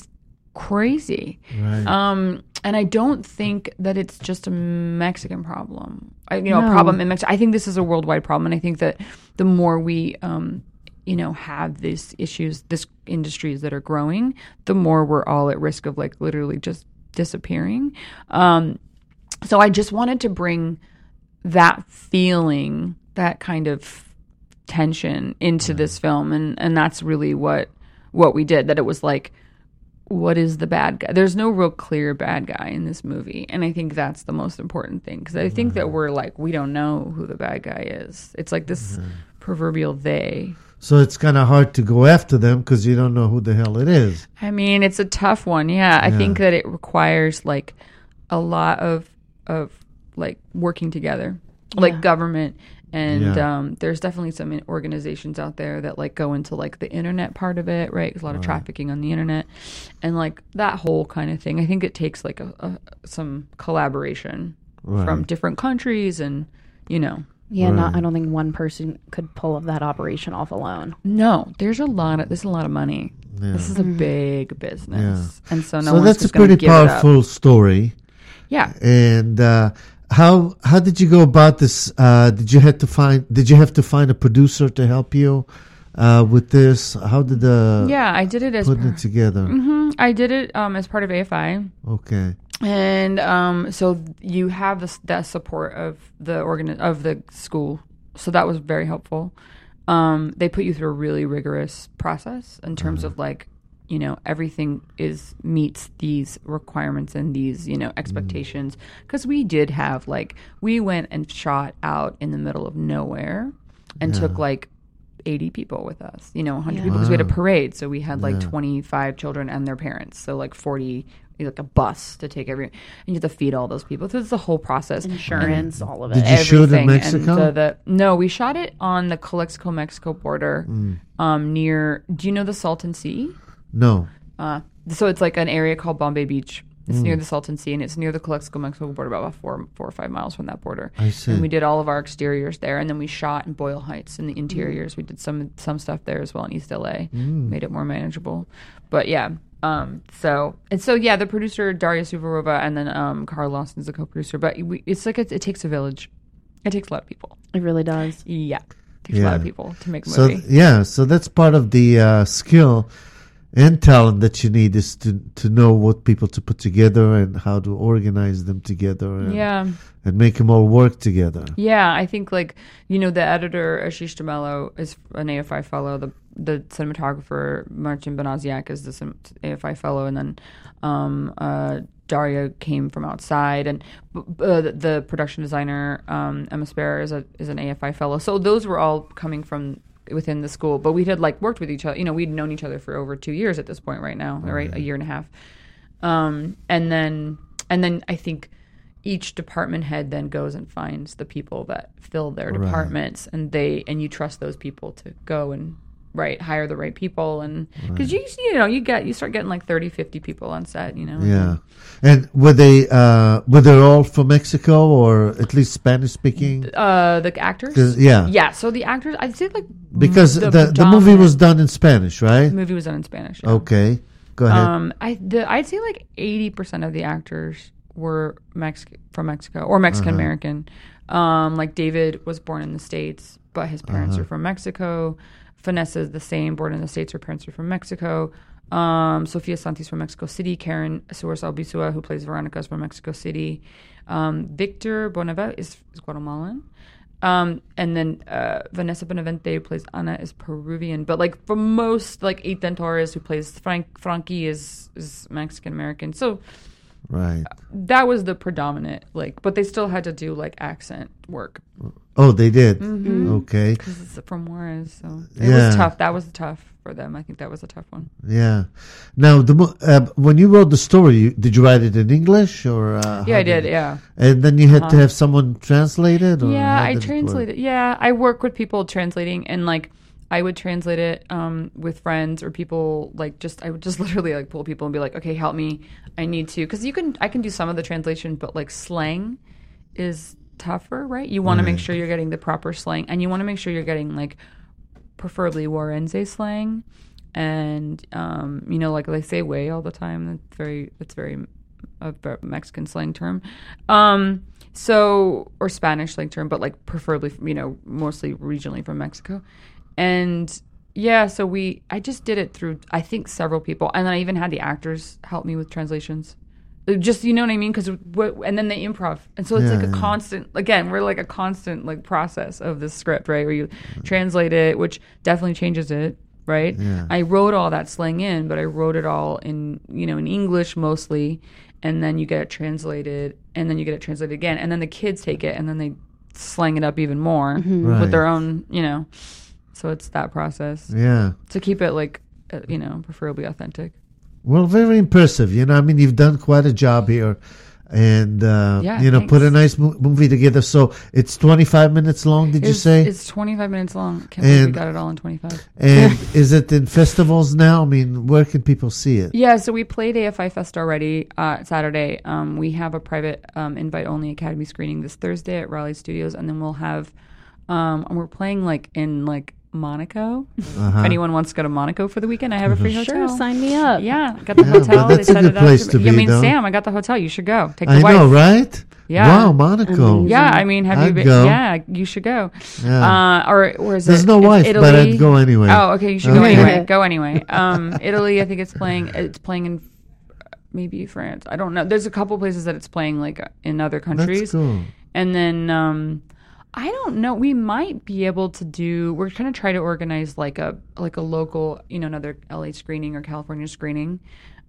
crazy. Right. Um, and I don't think that it's just a Mexican problem. I, you know, No. a problem in Mexico. I think this is a worldwide problem, and I think that the more we, um, you know, have these issues, this industries that are growing, the more we're all at risk of like literally just disappearing. Um, so I just wanted to bring that feeling, that kind of tension into this film, and and that's really what what we did. That it was like, what is the bad guy? There's no real clear bad guy in this movie, and I think that's the most important thing, because I think that we're like, we don't know who the bad guy is. It's like this Mm-hmm. proverbial they. So it's kind of hard to go after them because you don't know who the hell it is. I mean, it's a tough one. Yeah, I Yeah. think that it requires like a lot of of like working together, like Yeah. government. And Yeah. um, there's definitely some organizations out there that like go into like the internet part of it, right? There's a lot of trafficking on the internet, and like that whole kind of thing. I think it takes like a, a some collaboration Right. from different countries, and you know, Yeah, not. Right. I don't think one person could pull that operation off alone. no, there's a lot of there's a lot of money. Yeah. This is a big business, and so no so one's that's a just gonna pretty give it up. powerful story. Yeah. And uh, how how did you go about this? Uh, did you have to find Did you have to find a producer to help you uh, with this? How did the Yeah, I did it as putting par- it together? Mhm. I did it um, as part of A F I. Okay. And um, so you have this that support of the organ of the school, so that was very helpful. Um, they put you through a really rigorous process in terms of like, you know, everything is meets these requirements and these, you know, expectations. Because we did have like we went and shot out in the middle of nowhere and took like eighty people with us, you know, one hundred Yeah. people, because we had a parade, so we had like Yeah. twenty-five children and their parents, so like forty, like a bus to take every, and you have to feed all those people. So it's the whole process. Insurance, all of Did it. you shoot in Everything. Mexico? And the, the, no, we shot it on the Calexico-Mexico border, um, near. Do you know the Salton Sea? No. Uh, so it's like an area called Bombay Beach. It's Mm. near the Salton Sea, and it's near the Calexico-Mexico border, about four, four or five miles from that border. I see. And we did all of our exteriors there, and then we shot in Boyle Heights in the interiors. We did some some stuff there as well in East L A, Mm. made it more manageable. But yeah, um, so and so yeah, the producer Daria Suvarova, and then um, Carl Lawson's the co-producer. But we, it's like it, it takes a village. It takes a lot of people. It really does. Yeah, it takes a lot of Yeah. people to make a So movie. yeah, so that's part of the uh, skill and talent that you need, is to to know what people to put together and how to organize them together. And, yeah. and make them all work together. Yeah, I think like, you know, the editor Ashish Damello is an A F I fellow. The the cinematographer Marcin Benaziak is the cin- A F I fellow, and then um, uh, Daria came from outside, and uh, the, the production designer um, Emma Sparrow is a is an A F I fellow. So those were all coming from within the school, but we had like worked with each other. You know, we'd known each other for over two years at this point right now, right? A year and a half. Um, and then and then I think each department head then goes and finds the people that fill their Right. departments, and they and you trust those people to go and right hire the right people, and because you you know you get you start getting like thirty, fifty people on set, you know. Yeah. And were they uh, were they all from Mexico, or at least Spanish speaking? Uh, the actors. 'Cause- yeah. Yeah. So the actors, I'd say like Because the the the, movie was predominant- done in Spanish, right? the movie was done in Spanish. yeah. Okay. Go ahead. Um, I the, I'd say like eighty percent of the actors were Mexican from Mexico or Mexican American. Um, like David was born in the States, but his parents are from Mexico. Vanessa is the same, born in the States. Her parents are from Mexico. Um, Sofia Santis from Mexico City. Karen Suarez Albizua, who plays Veronica, is from Mexico City. Um, Victor Bonava is, is Guatemalan. Um, and then uh, Vanessa Benavente, who plays Ana, is Peruvian. But like for most, like Ethan Torres, who plays Frank Frankie, is is Mexican American. So right. that was the predominant, like, but they still had to do like accent work Oh, they did. Mm-hmm. Okay. because it's from Juarez. So it Yeah. was tough. That was tough for them. I think that was a tough one. Yeah. Now, the mo- uh, when you wrote the story, you, did you write it in English or? Uh, Yeah, how I did. Yeah. And then you had to have someone translate it. Or Yeah, how I did it work? translated. Yeah, I work with people translating, and like I would translate it um, with friends or people. Like just I would just literally like pull people and be like, okay, help me. I need to, because you can I can do some of the translation, but like slang is tougher, right? You want to make sure you're getting the proper slang, and you want to make sure you're getting like preferably Warense slang. and um, you know, like they say "way" all the time. That's very that's very a Mexican slang term. Um, so or Spanish slang term, but like preferably, you know, mostly regionally from Mexico, and. Yeah, so we, I just did it through, I think, several people. And then I even had the actors help me with translations. Just, you know what I mean? Because, and then they improv. And so it's Yeah, like a yeah. constant, again, we're like a constant like process of this script, right? Where you translate it, which definitely changes it, right? Yeah. I wrote all that slang in, but I wrote it all in, you know, in English mostly. And then you get it translated, and then you get it translated again. And then the kids take it, and then they slang it up even more Right. with their own, you know. So it's that process Yeah. to keep it like, uh, you know, preferably authentic. Well, very impressive. You know, I mean, you've done quite a job here, and uh, Yeah, you know, thanks. put a nice mo- movie together. So it's twenty-five minutes long. Did you It's, say? it's twenty-five minutes long? Can't believe we And- got it all in twenty-five. And is it in festivals now? I mean, where can people see it? Yeah, so we played A F I Fest already uh, Saturday. Um, we have a private um, invite-only Academy screening this Thursday at Raleigh Studios, and then we'll have, um, and we're playing like in like Monaco. Uh-huh. If anyone wants to go to Monaco for the weekend, I have a free hotel. Sure, sign me up. Yeah, I got the Yeah, hotel. but that's They a set good it up place for to me. I be, mean, though. Sam, I got the hotel. You should go. Take the I wife. know, right? Yeah. Wow, Monaco. Amazing. Yeah, I mean, have I'd you been? go. Yeah, you should go. Yeah. Uh, or, or is There's it? no it's wife, Italy. but I'd go anyway. Oh, okay, you should go Okay. anyway. Go anyway. Um, Italy, I think it's playing. It's playing in uh, maybe France. I don't know. There's a couple places that it's playing like uh, in other countries. That's cool. And then um, I don't know. We might be able to do. We're going to try to organize like a like a local, you know, another L A screening or California screening.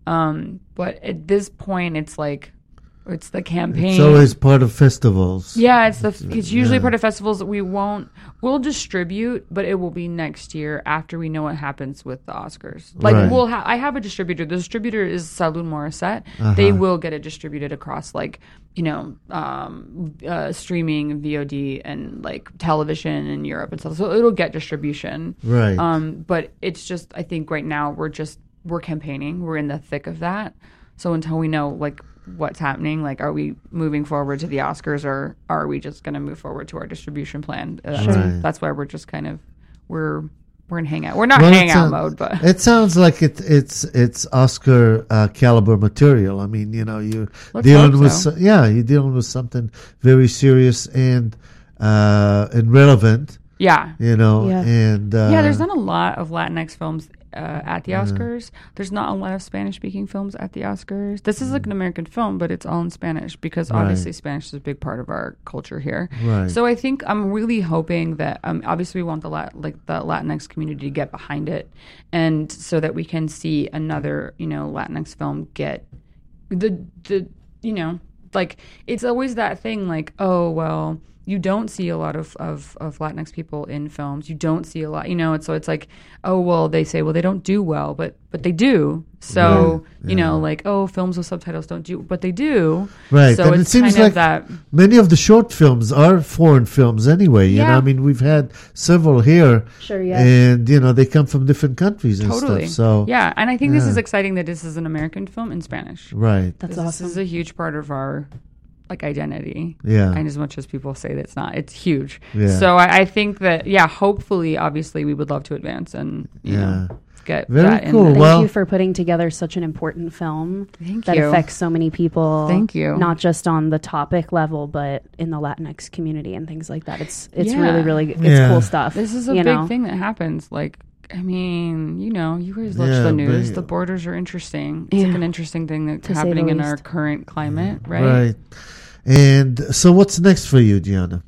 Um, but at this point, it's like it's the campaign. It's always part of festivals. Yeah, it's the it's usually yeah. part of festivals that we won't we'll distribute, but it will be next year after we know what happens with the Oscars. Like Right. we'll ha- I have a distributor. The distributor is Salud Morissette. Uh-huh. They will get it distributed across like you know um, uh, streaming, V O D, and like television in Europe and stuff. So it'll get distribution. Right. Um, but it's just I think right now we're just we're campaigning. We're in the thick of that. So until we know like what's happening, like are we moving forward to the Oscars or are we just going to move forward to our distribution plan? Uh, Sure. that's, Right. that's why we're just kind of we're we're in hangout. We're not Well, it hangout sound- mode, but it sounds like it, it's it's Oscar uh, caliber material. I mean, you know, you're Let's dealing hope with so. so- yeah, you're dealing with something very serious and uh, and relevant. yeah. You know, Yeah. and uh, Yeah, there's not a lot of Latinx films uh, at the Oscars. There's not a lot of Spanish-speaking films at the Oscars. This is like an American film, but it's all in Spanish because Right. obviously Spanish is a big part of our culture here. Right. So I think I'm really hoping that um, obviously we want the Lat- like the Latinx community to get behind it, and so that we can see another you know Latinx film get the the you know like it's always that thing like oh well. You don't see a lot of, of, of Latinx people in films. You don't see a lot, you know. And so it's like, oh well, they say, well, they don't do well, but but they do. So Yeah, you yeah. know, like oh, films with subtitles don't do, but they do. Right, So and it it's seems kind like of that. many of the short films are foreign films anyway. You know, Yeah. I mean, we've had several here, Sure, yeah. and you know, they come from different countries and Totally. stuff. So yeah, and I think this yeah. is exciting that this is an American film in Spanish. right, That's this, awesome. This is a huge part of our like identity. Yeah. And as much as people say that it's not, it's huge. Yeah. So I, I think that yeah, hopefully, obviously, we would love to advance and you Yeah. know get Very that in cool. there. Thank Well- you for putting together such an important film Thank that you. affects so many people. Thank you. Not just on the topic level, but in the Latinx community and things like that. It's it's Yeah. really really it's Yeah. cool stuff. This is a you big know? thing that happens. Like, I mean, you know, you guys watch Yeah, the news. but- The borders are interesting. It's like Yeah. an interesting thing that's To say happening the in our least. current climate, right? right. And so, what's next for you, Gianna?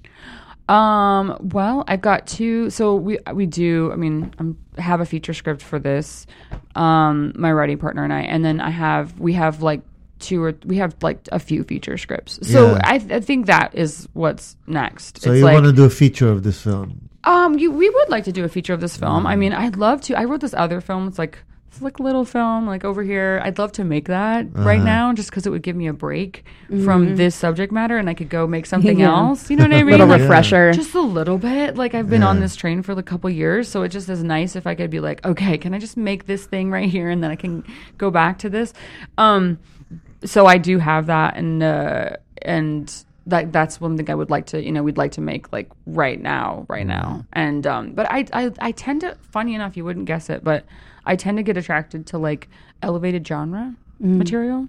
Um. Well, I've got two. So we we do. I mean, I'm have a feature script for this. Um, my writing partner and I, and then I have we have like two or we have like a few feature scripts. So Yeah. I I think that is what's next. So it's you like, want to do a feature of this film? Um, you, we would like to do a feature of this film. I mean, I'd love to. I wrote this other film. It's like it's like a little film, like over here. I'd love to make that right Uh-huh. now, just because it would give me a break from this subject matter, and I could go make something Yeah. else. You know what I mean? Little Like, refresher. just a little bit. Like I've been on Yeah. this train for a couple years, so it just is nice if I could be like, okay, can I just make this thing right here, and then I can go back to this. Um, so I do have that, and uh, and that that's one thing I would like to, you know, we'd like to make like right now, right now. And um, but I, I I tend to, funny enough, you wouldn't guess it, but I tend to get attracted to like elevated genre material.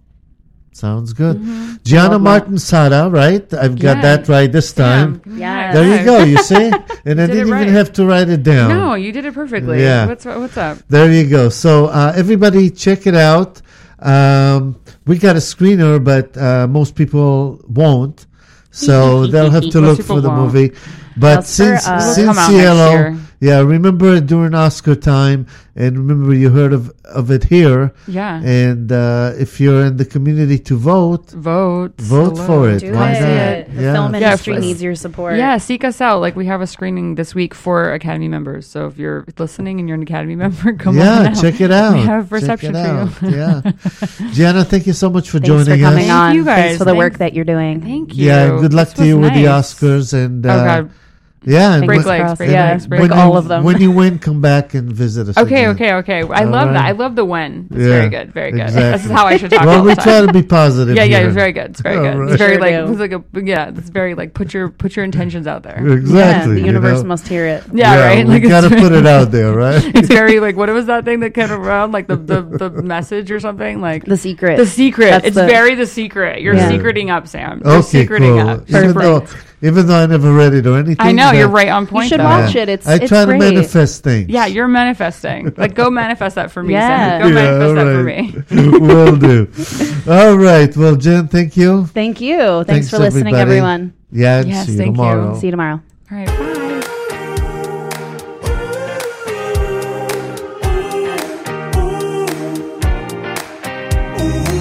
Sounds good. Mm-hmm. Gianna Martin Sara, right? I've got Yeah. that right this time. Damn. Yeah. There you go. You see, and I did didn't it even right. have to write it down. No, you did it perfectly. Yeah. What's what's up? There you go. So uh, everybody, check it out. Um, we got a screener, but uh, most people won't. So they'll have to Most look people for the won't. movie. But That's for, since uh, since It'll come out next Cielo, year. yeah, remember during Oscar time, and remember you heard of of it here. Yeah. And uh, if you're in the community to vote, Vote. vote Hello. for it. Do Why it. not? The Yeah. film Yeah, industry for- needs your support. Yeah, seek us out. Like we have a screening this week for Academy members. So if you're listening and you're an Academy member, come on Yeah, out. check it out. We have Check reception it for out. you. Yeah, Gianna, thank you so much for Thanks joining for coming us. Thank on. you guys. Thanks for the work Thanks. that you're doing. Thank you. Yeah, good luck This to you was with the nice. Oscars and uh, Oh God. yeah, and Break when- legs, break Yeah, legs, break when break you, all of them. When you win, come back and visit us. Okay, again. okay, okay. I All love right. that. I love the win. It's Yeah, very good, very good. exactly. This is how I should talk Well, all we the try time. to be positive. Yeah, yeah, here. it's very good. It's very All good. right. It's very Sure like do. it's like a yeah. It's very like put your put your intentions out there. Exactly. Yeah, the you universe know? must hear it. Yeah, right. We Like, gotta it's- put it out there, right? It's very like what was that thing that came around like the the, the message or something like The secret. the secret. That's It's the- very the secret. You're Yeah. secreting up, Sam. You're Okay, secreting cool. up. Even Perfect. though, even though I never read it or anything. I know but- you're right on point. should though. watch it. It's- I it's try great. to manifest things. Yeah, you're manifesting. Like go manifest that for me, Yeah. Sam. Go Yeah, manifest that all for right. me. Will do. All right. Well, Jen, thank you. Thank you. Thanks, Thanks, for listening, everybody. everyone. Yeah, and Yes, see you thank you. tomorrow. See you tomorrow. All right, bye.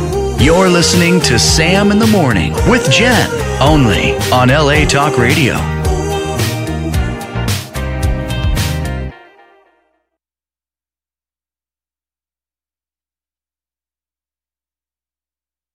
You're listening to Sam in the Morning with Jen, only on L A Talk Radio.